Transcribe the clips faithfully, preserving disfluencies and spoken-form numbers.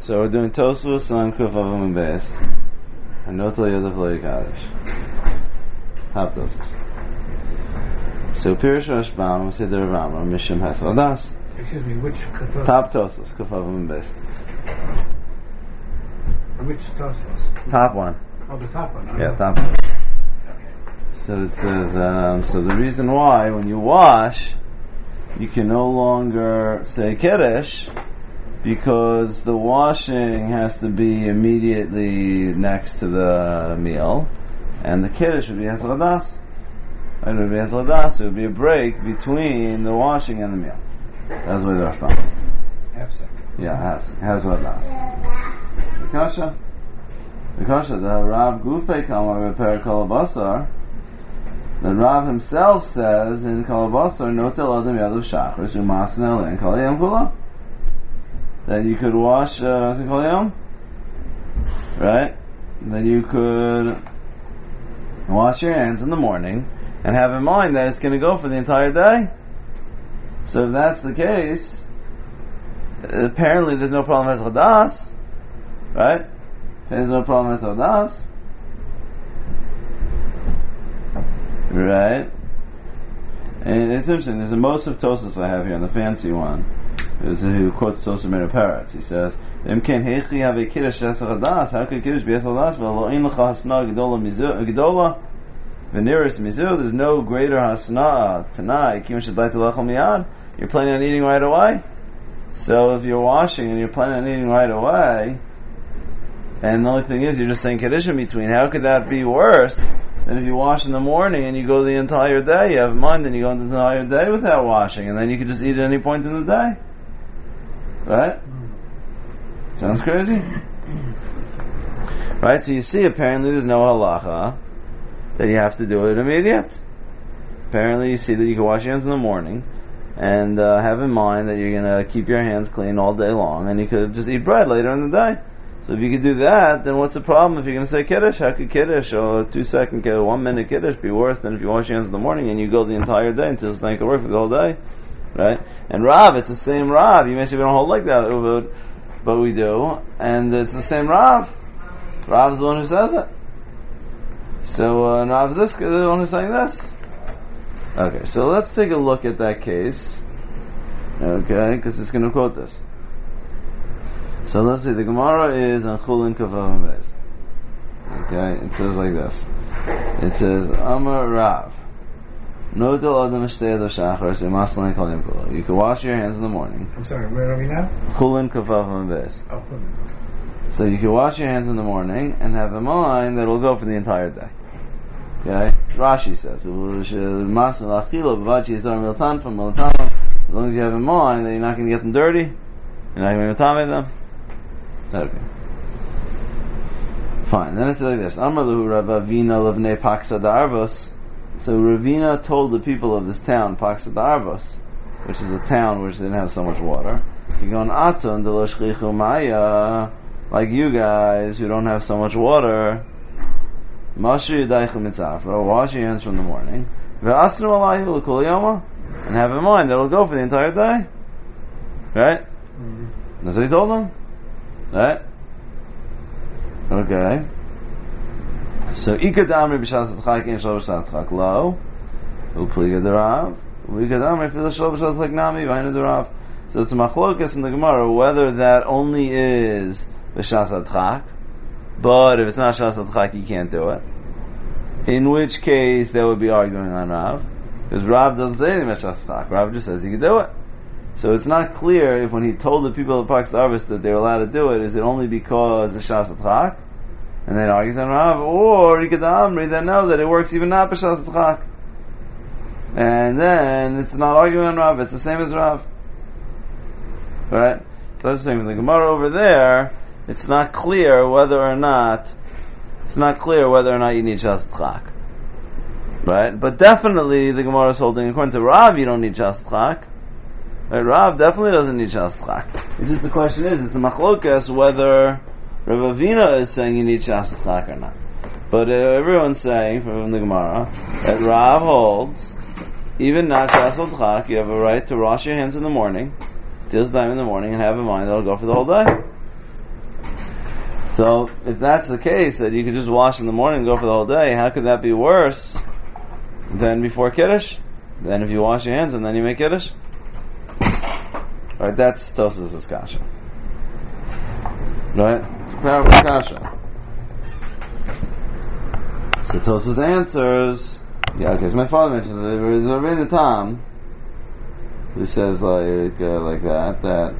so we're doing Tosfos on Kuf Avim and Beis. And Notel Yodav Lo Yikadosh. Top Tosfos. So Pirush Rashbam, we say the Rambam, Mishum Hasel Das. Excuse me, which Tosfos? Top Tosfos, Kuf Avim and Beis. Which Tosfos? Top one. Oh, the top one. Yeah, top one. Okay. So it says, um, so the reason why, when you wash, you can no longer say Kiddush, because the washing has to be immediately next to the meal, and the Kiddush would be Hasel Das. It would be Hasel Das, it would be a break between the washing and the meal. That's the way the Rashbam. Half second. Yeah, Hasel Das. The Kasha? The Kasha, the Rav Gufei Kamar Repair Kalabasar, the Rav himself says in Kalabasar, Notel Adam Yadav Shachar, Shumasan and Kalayam Kula, that you could wash uh, Kalayam, right? That you could wash your hands in the morning and have in mind that it's going to go for the entire day. So if that's the case, apparently there's no problem with Hadas, right? There's no problem with Hadas. Right? And it's interesting, there's a most of Tosas I have here, and the fancy one, is who quotes Tosas Meir Peretz. He says, Im ken hechi have a kiddush Hasel Das, how could kiddush be Hasel Das? V'lo ein lecha hasna gedola gedola v'niris mizu, there's no greater hasna tonight, kim shadai telachal miyad, you're planning on eating right away? So if you're washing and you're planning on eating right away, and the only thing is you're just saying kiddush in between, how could that be worse than if you wash in the morning and you go the entire day? You have in mind, and you go into the entire day without washing, and then you can just eat at any point in the day. Right? Sounds crazy? Right? So you see, apparently there's no halacha that you have to do it immediate. Apparently you see that you can wash your hands in the morning and uh, have in mind that you're going to keep your hands clean all day long, and you could just eat bread later in the day. So if you could do that, then what's the problem if you're going to say Kiddush? How could Kiddush or a two second Kiddush, one minute Kiddush be worse than if you wash your hands in the morning and you go the entire day until it's not going to work for the whole day? Right? And Rav, it's the same Rav. You may say we don't hold like that, but, but we do. And it's the same Rav. Rav's the one who says it. So uh, Rav this is the one who's saying this. Okay, so let's take a look at that case. Okay, because it's going to quote this. So let's see, the Gemara is on Chulin Kavav Beis. Okay, it says like this. It says, Amar Rav, Notel Adam Shtei Ado Shachar, Semaslan Kalim Kula. You can wash your hands in the morning. I'm sorry, where are we now? Chulin Kavav Beis. Oh, Chulin. So you can wash your hands in the morning and have in mind that it will go for the entire day. Okay? Rashi says, Masan Achila Bavachi Yizar Miltan from Miltama. As long as you have in mind that you're not going to get them dirty, you're not going to tame them. Okay. Fine. Then it's like this. Amarlu Rav Avina Levnei Paksa Darvos. So Ravina told the people of this town, Paksa Darvos, which is a town which didn't have so much water, Kigon Aton Deloshchichu Maya, like you guys who don't have so much water, Mashu Yadaychu Mitzafra, wash your hands from the morning, Ve'asnu Alayhu L'Kol Yoma, and have in mind that it'll go for the entire day. Right? Mm-hmm. That's what he told them. Right? Okay. So, Ikadamri b'shas atchak in shal b'shas atchak lo, u'pliga derav, u'ikadamri fil shal b'shas atchak nami v'hainu derav. So it's a machlokas in the Gemara whether that only is b'shas atchak, but if it's not shas atchak you can't do it. In which case they would be arguing on Rav, because Rav doesn't say anything about shas atchak. Rav just says you can do it. So it's not clear if when he told the people of Paksa Darvos that they were allowed to do it, is it only because of Shas Atchak? And then argues on Rav, or Ikad Amri, that know that it works even not b'Shas Atchak. And then it's not arguing on Rav, it's the same as Rav. Right? So that's the same with the Gemara over there. It's not clear whether or not it's not clear whether or not you need Shas Atchak. Right? But definitely the Gemara is holding, according to Rav, you don't need Shas Atchak. Right, Rav definitely doesn't need Shas Atchak. It's just the question is, it's a machlokas whether Rav Avina is saying you need Shas Atchak or not. But uh, everyone's saying from the Gemara that Rav holds even not Shas Atchak, you have a right to wash your hands in the morning, till time in the morning, and have in mind that it'll go for the whole day. So, if that's the case, that you could just wash in the morning and go for the whole day, how could that be worse than before Kiddush? Then if you wash your hands and then you make Kiddush? Right, that's Tosfos' kasha. Right? It's a powerful kasha. So Tosfos answers, yeah, okay, so my father mentions that there's a Rebbeinu Tam who says like uh, like that, that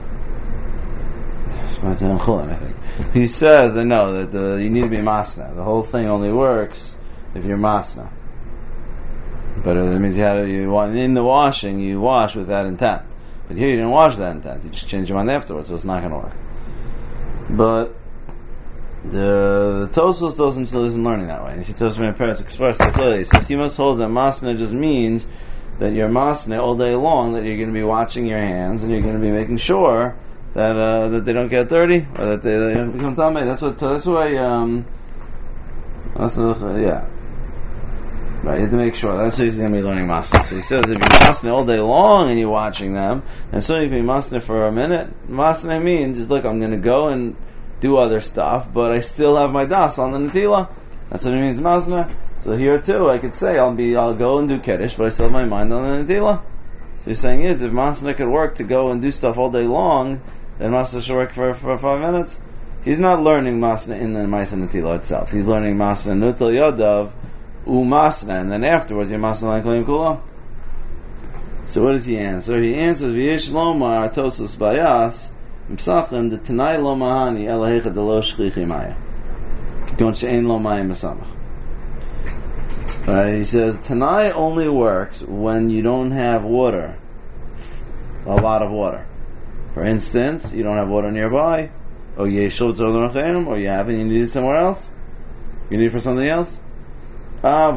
I think. He says that no, that uh, you need to be masna. The whole thing only works if you're masna. But it means you had to, you want in the washing you wash with that intent. But here you didn't wash that intent. You just change your mind afterwards, so it's not going to work. But the, the Tosfos doesn't isn't learning that way. And you see Tosfos my parents express it clearly. He says he must hold that masna just means that you're masna all day long, that you're going to be watching your hands and you're going to be making sure that uh, that they don't get dirty or that they, they don't become tamei. That's what that's why um that's uh, yeah. Right, you have to make sure. That's what he's going to be learning masna. So he says if you're masna all day long and you're watching them, and so you can be masna for a minute. Masna means is look, I'm going to go and do other stuff, but I still have my das on the netila. That's what it means masna. So here too, I could say I'll be I'll go and do kiddush, but I still have my mind on the netila. So he's saying is if masna could work to go and do stuff all day long, then masna should work for, for five minutes. He's not learning masna in the ma'aser netila itself. He's learning masna nutel yodav umasna, and then afterwards you're masna like kolim kula. So what does he answer? He answers v'yesh lomar Tosfos bayas m'sachim the tanai lo mahani elahecha de lo shchichi maya kikon she'ein lo maya mesamach. Right, he says tanai only works when you don't have water, a lot of water. For instance, you don't have water nearby, or you or you have and you need it somewhere else. You need it for something else. But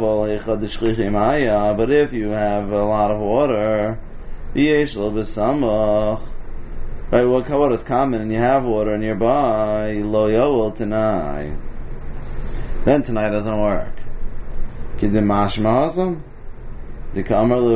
if you have a lot of water, right? What water is common, and you have water nearby, lo yowel tanai. Then tonight doesn't work. Kidim mashma hasam. Because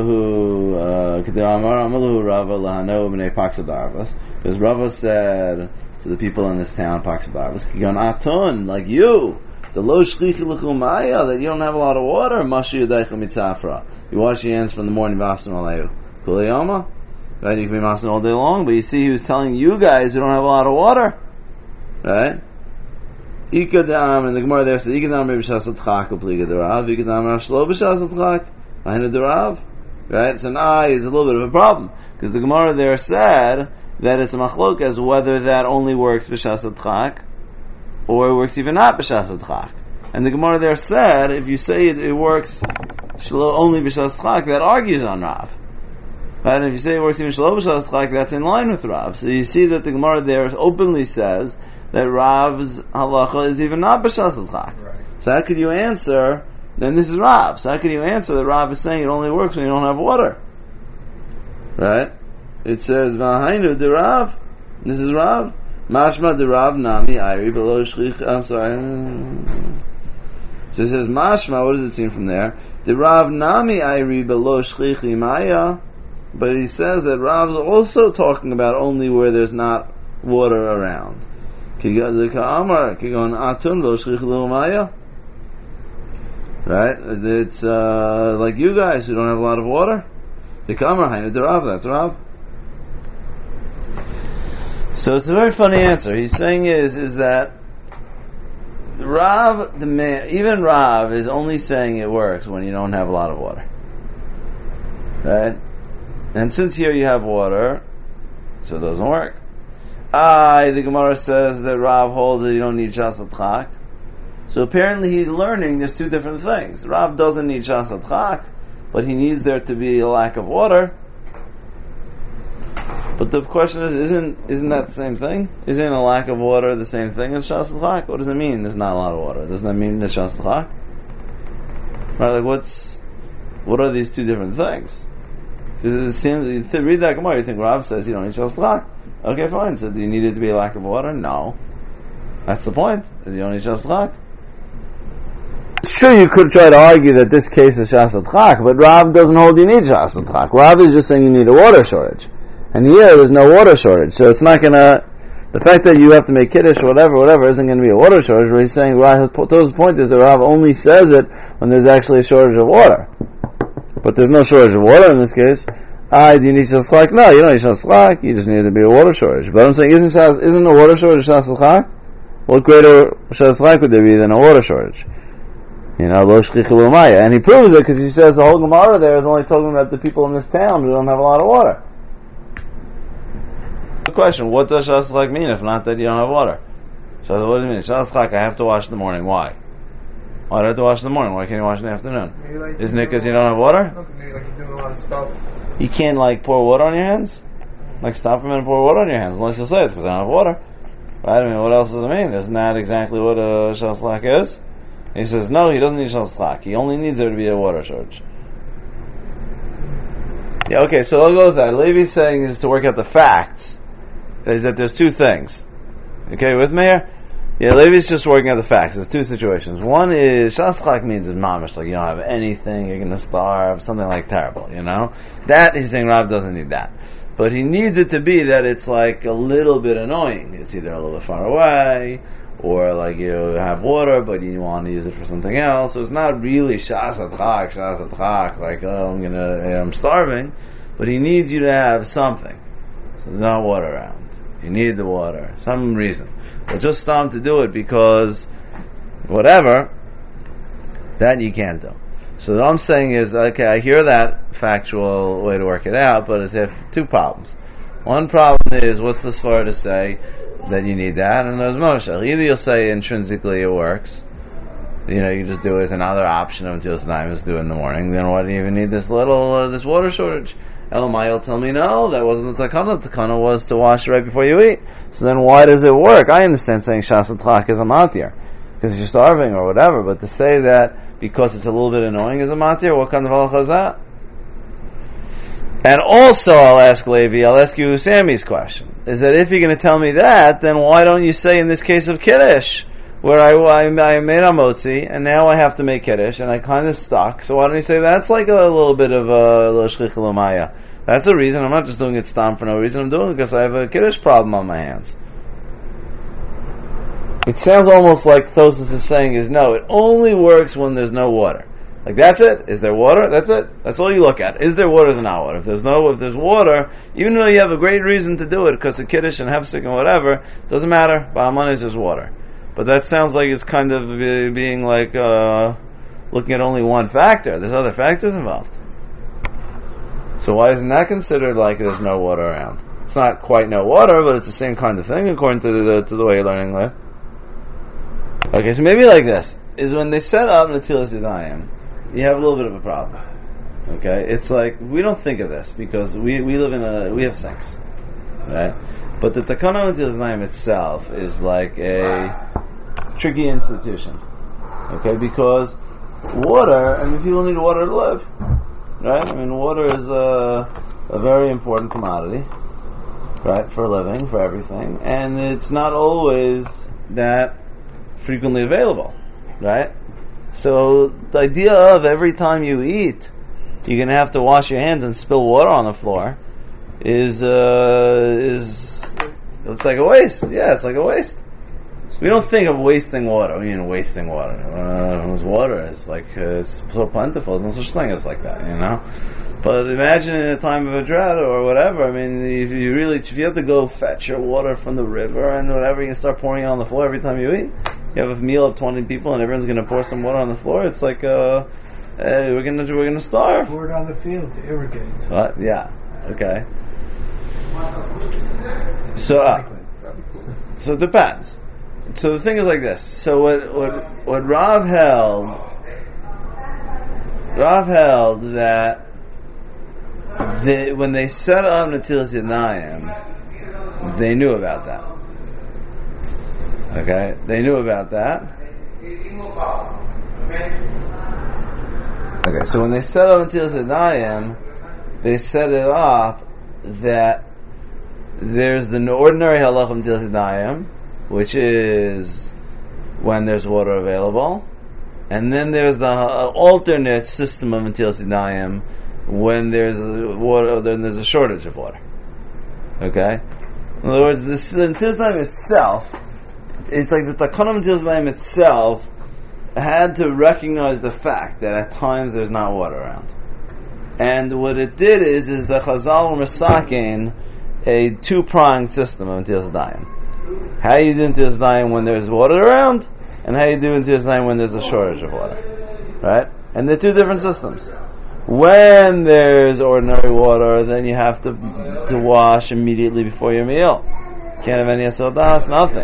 Rava said to the people in this town, Paxadarvas, like you, the lo shchichi l'chumaya, that you don't have a lot of water, mashi yadaycha mitzafra. You wash your hands from the morning, v'astan aleyu. Kuliyama, right? You can be masking all day long, but you see, he was telling you guys who don't have a lot of water, right? Ikadam, and the Gemara there says, Ikadam b'shas atchak u'pliga derav, Ikadam rashlo b'shas atchak. Right? So now it's a little bit of a problem because the Gemara there said that it's a machlok as whether that only works b'shas adchak or it works even not b'shas adchak. And the Gemara there said if you say it, it works only b'shas adchak, that argues on Rav. Right? And if you say it works even shlo b'shas adchak, that's in line with Rav. So you see that the Gemara there openly says that Rav's halacha is even not b'shas adchak. Right. So how could you answer? Then this is Rav. So how can you answer that Rav is saying it only works when you don't have water? Right? It says, V'hainu de Rav. This is Rav. Mashma de Rav nami ayri below shlich. I'm sorry. So it says, Mashma, what does it seem from there? De Rav nami ayri below shlich maya. But he says that Rav is also talking about only where there's not water around. Kigon atun lo shlich maya. Right? It's uh, like you guys who don't have a lot of water. The Kamar Hainu de Rav, that's Rav. So it's a very funny answer. He's saying is is that Rav, the man, even Rav is only saying it works when you don't have a lot of water. Right? And since here you have water, so it doesn't work. I, the Gemara says that Rav holds that you don't need Shas Adchak. So apparently he's learning there's two different things. Rav doesn't need Shas Adchak, but he needs there to be a lack of water. But the question is, isn't isn't that the same thing? Isn't a lack of water the same thing as Shas Adchak? What does it mean there's not a lot of water? Doesn't that mean there's Shas Adchak? Right, like what's, what are these two different things? Because it seems, you th- read that Gemara, you think Rav says you don't need Shas Adchak. Okay, fine, so do you need it to be a lack of water? No. That's the point. You don't need Shas Adchak. Sure, you could try to argue that this case is Shas Adchak, but Rav doesn't hold you need Shas Adchak. Rav is just saying you need a water shortage. And here, there's no water shortage, so it's not gonna, The fact that you have to make kiddush or whatever, whatever, isn't going to be a water shortage. What he's saying, Tosa's point is that Rav only says it when there's actually a shortage of water. But there's no shortage of water in this case. Ah, do you need shas chak? No, you don't need shas chak. You just need to be a water shortage. But I'm saying, isn't shas, isn't a water shortage shas chak? What greater shas chak would there be than a water shortage? You know, lo shchich l'umaya. And he proves it because he says the whole Gemara there is only talking about the people in this town who don't have a lot of water. The question, what does shas chak mean if not that you don't have water? So what does it mean? Shas chak, I have to wash in the morning. Why? Why do I have to wash in the morning? Why can't you wash in the afternoon? Like Isn't it because you don't have water? No, maybe like you're doing a lot of stuff. You can't like pour water on your hands? Like stop for a minute and pour water on your hands, unless you say it's because I don't have water. Right? I mean, what else does it mean? Isn't that exactly what a shas chak is? He says, no, he doesn't need shas chak. He only needs there to be a water shortage. Yeah, okay, so I'll go with that. Levi's saying is to work out the facts, is that there's two things. Okay, with me here? Yeah, Levi's just working out the facts. There's two situations. One is, shas chak means it's mamish, like you don't have anything, you're going to starve, something like terrible, you know? That, he's saying Rav doesn't need that. But he needs it to be that it's like a little bit annoying. It's either a little bit far away, or like you have water, but you want to use it for something else. So it's not really shas chak, shas chak, like, oh, I'm gonna, I'm starving. But he needs you to have something. So there's not water around. You need the water. Some reason. But just stop to do it because whatever, that you can't do. So what I'm saying is, okay, I hear that factual way to work it out, but it's have two problems. One problem is, what's the svara to say that you need that? And there's moshel. Either you'll say intrinsically it works, you know, you just do it as another option until it's time is do it in the morning. Then why do you even need this little uh, this water shortage? Elamai will tell me no, that wasn't the takana. The takana was to wash right before you eat. So then why does it work? I understand saying shas chak is a matir because you're starving or whatever, but to say that because it's a little bit annoying is a matir, what kind of halacha is that? And also, I'll ask Levi, I'll ask you Sammy's question, is that if you're going to tell me that, then why don't you say in this case of Kiddush, where I, I, I made a motzi, and now I have to make Kiddush, and I kind of stuck, so why don't you say that's like a little bit of a lo shchich l'umaya? That's a reason. I'm not just doing it stam for no reason. I'm doing it because I have a Kiddush problem on my hands. It sounds almost like Thosis is saying is no, it only works when there's no water. Like that's it. Is there water? That's it. That's all you look at. Is there water? Is there not water? If there's no, if there's water, even though you have a great reason to do it because of Kiddush and Hefsek and whatever, doesn't matter. Ba'aman is there's water. But that sounds like it's kind of being like uh, looking at only one factor. There's other factors involved. So why isn't that considered like there's no water around? It's not quite no water, but it's the same kind of thing according to the to the way you're learning there. Okay, so maybe like this is when they set up Natilas Yadayim, you have a little bit of a problem. Okay, it's like we don't think of this because we, we live in a we have sinks, right? But the Takana Natilas Yadayim itself is like a tricky institution. Okay, because water, I mean, people need water to live, right? I mean, water is a a very important commodity, right, for living, for everything, and it's not always that frequently available, right? So the idea of every time you eat, you're going to have to wash your hands and spill water on the floor is uh, is it's like a waste. Yeah, it's like a waste. We don't think of wasting water. I mean, wasting water. Uh, it's water. It's like uh, it's so plentiful. There's no such thing as like that, you know. But imagine in a time of a drought or whatever. I mean, if you really, if you have to go fetch your water from the river and whatever, you can start pouring it on the floor every time you eat. You have a meal of twenty people and everyone's going to pour some water on the floor. It's like, uh, hey, we're going to we're going to starve. Pour it on the field to irrigate. What? Yeah. Okay. So, uh, so it depends. So the thing is like this. So what what what Rav held, Rav held that they, when they set up Natilas Yadayim, they knew about that. Okay, they knew about that. Okay, so when they set up Natilas Yadayim, they set it up that there's the ordinary halach of Natilas Yadayim, which is when there's water available, and then there's the uh, alternate system of Natilas Yadayim when there's water, then there's a shortage of water. Okay, In other words, this, the Netilas Yadayim itself, it's like the Takana of Netilas Yadayim itself had to recognize the fact that at times there's not water around. And what it did is, is the Chazal were masakin a two-pronged system of Netilas Yadayim. How you do Netilas Yadayim when there's water around, and how you do Netilas Yadayim when there's a shortage of water. Right? And they're two different systems. When there's ordinary water, then you have to to wash immediately before your meal. Can't have any asadas, nothing.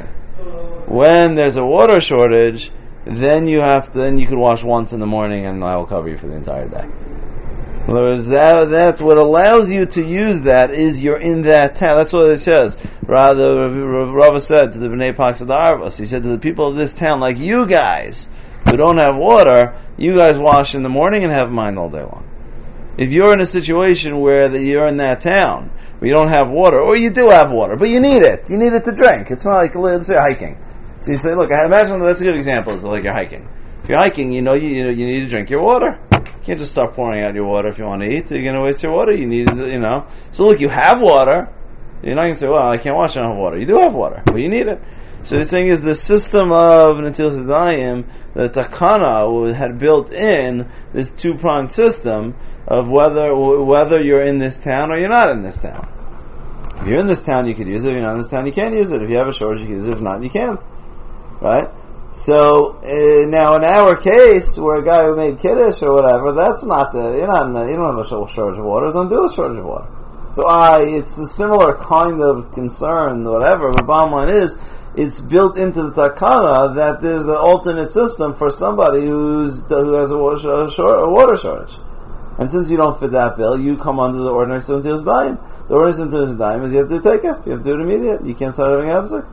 When there's a water shortage, then you have to, then you can wash once in the morning and I will cover you for the entire day. In other words, that, that's what allows you to use that is you're in that town. That's what it says. Rather, Rava said to the Bnei Paxad Arvos, he said to the people of this town, like you guys who don't have water, you guys wash in the morning and have mine all day long. If you're in a situation where the, you're in that town, where you don't have water, or you do have water, but you need it, you need it to drink. It's not like, let's say, hiking. So you say, look, I imagine that's a good example, is like you're hiking. If you're hiking, you know you, you know, you need to drink your water. You can't just start pouring out your water if you want to eat. You're going to waste your water. You need, you know. So look, you have water. You're not going to say, well, I can't wash, I don't have water. You do have water, but you need it. So the thing is, the system of Netilas Yadayim, the Takana had built in this two-pronged system of whether whether you're in this town or you're not in this town. If you're in this town, you could use it. If you're not in this town, you can't use it. If you have a shortage, you can use it. If not, you can't. Right? So uh, now, in our case, where a guy who made kiddush or whatever, that's not the you're not in the, you don't have a shortage of water. Don't do the shortage of water. So I, it's the similar kind of concern, whatever. But bottom line is, it's built into the takana that there's an alternate system for somebody who's who has a water, a water shortage. And since you don't fit that bill, you come under the ordinary system of Netilas Yadayim. The ordinary system of Netilas Yadayim is you have to do takef. You have to do it immediately. You can't start having hefzer.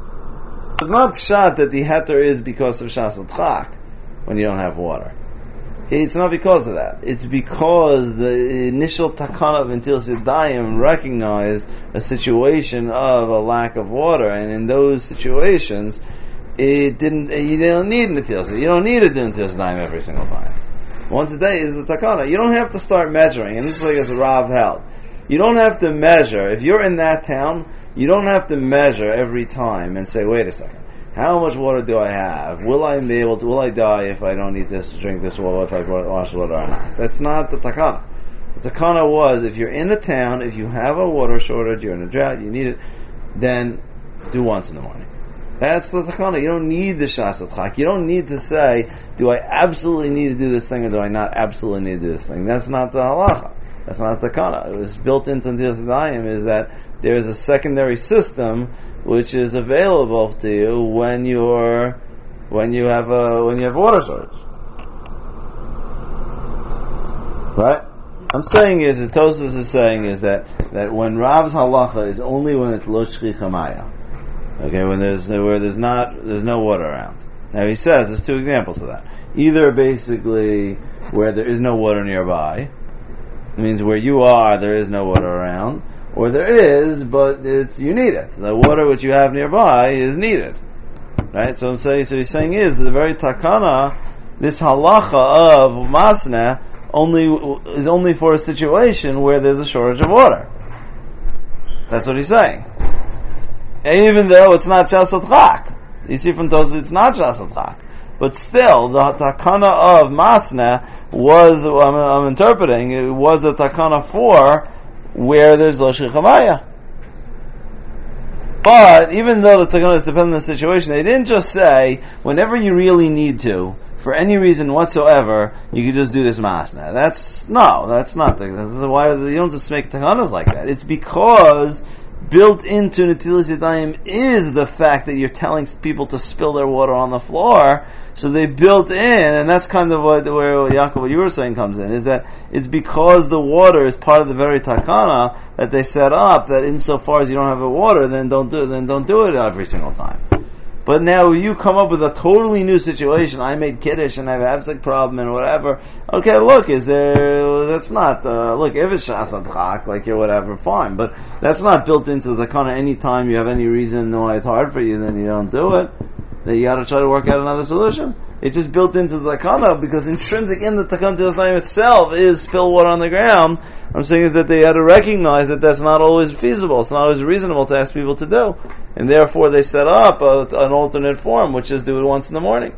It's not pshat that the heter is because of shas l'tchak when you don't have water. It's not because of that. It's because the initial takana of Netilas Yadayim recognized a situation of a lack of water, and in those situations, it didn't. You don't need Netilas. You don't need to do Netilas Yadayim every single time. Once a day is the takana. You don't have to start measuring, and this is like as Rav held. You don't have to measure. If you're in that town, you don't have to measure every time and say, wait a second, how much water do I have? Will I be able to, will I die if I don't eat this, drink this water, if I wash water or not? That's not the takana. The takana was, if you're in a town, if you have a water shortage, you're in a drought, you need it, then do once in the morning. That's the takana. You don't need the shas l'tchak. You don't need to say, do I absolutely need to do this thing or do I not absolutely need to do this thing? That's not the halacha. That's not the takana. It was built into Netilas Yadayim is that there's a secondary system which is available to you when you're when you have a when you have water shortage. Right? I'm saying is, the Tosfos is saying is that, that when Rav's halacha is only when it's lo shchicha maya. Okay, when there's where there's not there's no water around. Now he says there's two examples of that. Either basically where there is no water nearby, it means where you are there is no water around, or there is, but it's you need it. The water which you have nearby is needed. Right? So I'm saying so he's saying is the very takana, this halacha of masna only is only for a situation where there's a shortage of water. That's what he's saying. Even though it's not shas l'tchak. You see from Tosfos it's not shas l'tchak. But still, the takana of masna was, I'm, I'm interpreting, it was a takana for where there's lo shchicha maya. But, even though the takana is dependent on the situation, they didn't just say, whenever you really need to, for any reason whatsoever, you could just do this masna. That's, no, that's not the, that's why you don't just make takanas like that. It's because built into Netilas Yadayim is the fact that you're telling people to spill their water on the floor. So they built in, and that's kind of what, where Yaakov, what you were saying comes in, is that it's because the water is part of the very takana that they set up, that insofar as you don't have the water, then don't do, then don't do it every single time. But now you come up with a totally new situation. I made kiddush and I have an absek problem and whatever. Okay, look, is there, that's not, uh, look, if it's shas l'tchak, like you're whatever, fine. But that's not built into the takana. Any time you have any reason why it's hard for you, then you don't do it. Then you gotta try to work out another solution. It's just built into the takana because intrinsic in the takana Tilas itself is spill water on the ground. I'm saying is that they had to recognize that that's not always feasible. It's not always reasonable to ask people to do, and therefore they set up a, an alternate form, which is do it once in the morning.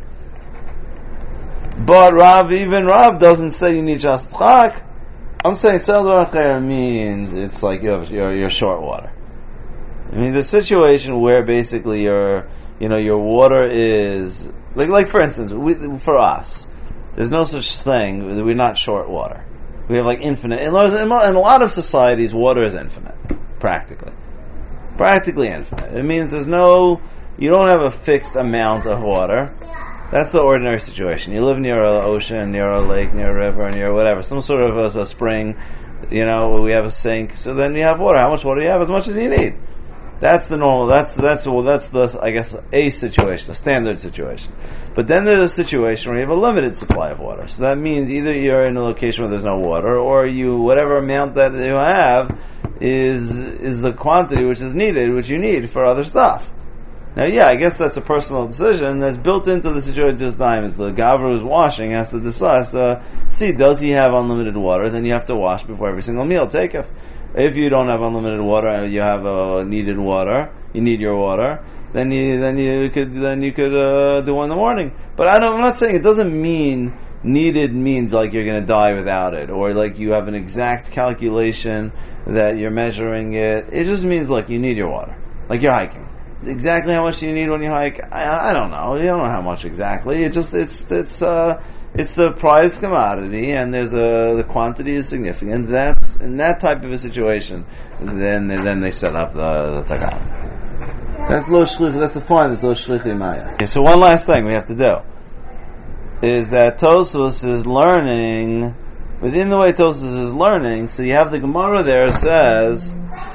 But Rav, even Rav doesn't say you need shastchak. I'm saying Tzal means it's like you have you're, you're short water. I mean, the situation where basically your you know your water is like like for instance, we, for us, there's no such thing. We're not short water. We have like infinite. In a lot of societies, water is infinite, practically, practically infinite. It means there's no you don't have a fixed amount of water. That's the ordinary situation. You live near an ocean, near a lake, near a river, near whatever, some sort of a, a spring. You know, we have a sink, so then you have water. How much water do you have? As much as you need. That's the normal. That's that's well. That's the I guess a situation, a standard situation. But then there's a situation where you have a limited supply of water. So that means either you're in a location where there's no water, or you whatever amount that you have is is the quantity which is needed, which you need for other stuff. Now, yeah, I guess that's a personal decision that's built into the situation. Just diamonds. The gavra who's washing has to decide. Uh, see, does he have unlimited water? Then you have to wash before every single meal. Take if if you don't have unlimited water and you have uh, needed water, you need your water. Then you then you could then you could uh, do one in the morning. But I don't. I'm not saying it doesn't mean needed means like you're going to die without it, or like you have an exact calculation that you're measuring it. It just means like you need your water, like you're hiking. Exactly how much do you need when you hike? I, I don't know. You don't know how much exactly. It just it's it's uh it's the prized commodity, and there's a the quantity is significant. That's in that type of a situation. Then then they set up the, the takana. That's lo shlich. That's the fine. That's lo shlichi maya. Okay, so one last thing we have to do is that Tosfos is learning within the way Tosfos is learning. So you have the Gemara there says.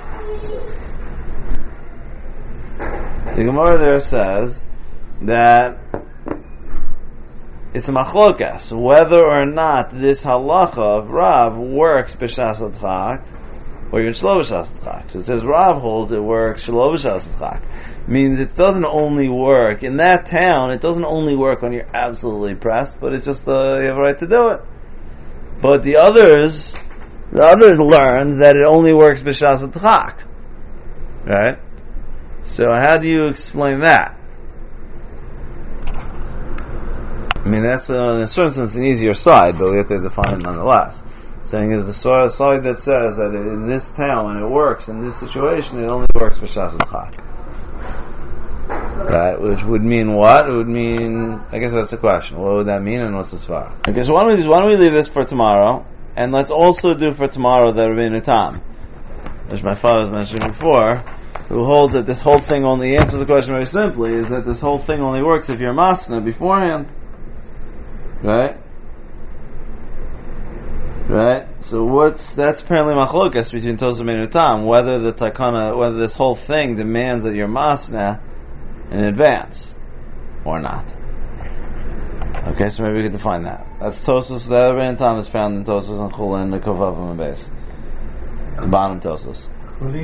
The Gemara there says that it's a machlokas whether or not this halacha of Rav works b'shas adchak or even shlo b'shas adchak. So it says Rav holds it works shlo b'shas adchak. Means it doesn't only work in that town. It doesn't only work when you're absolutely pressed, but it just uh, you have a right to do it. But the others, the others learned that it only works b'shas adchak, right? So how do you explain that? I mean, that's uh, in a certain sense an easier side, but we have to define it nonetheless. Saying is the side that says that in this town, when it works in this situation, it only works for Shas Chak. Right? Which would mean what? It would mean, I guess that's the question. What would that mean, and what's the svara? Okay, so why don't we do, why don't we leave this for tomorrow, and let's also do for tomorrow the Rabbeinu Tam, which my father was mentioning before, who holds that this whole thing only answers the question very simply, is that this whole thing only works if you're masna beforehand. Right? Right? So what's, that's apparently machlokas between Tosfos and Rabbeinu Tam, whether the takana, whether this whole thing demands that you're masna in advance, or not. Okay, so maybe we could define that. That's Tosfos, the other Rabbeinu Tam is found in Tosfos and Chulin and the Kovavim and Beis. The bottom Tosfos.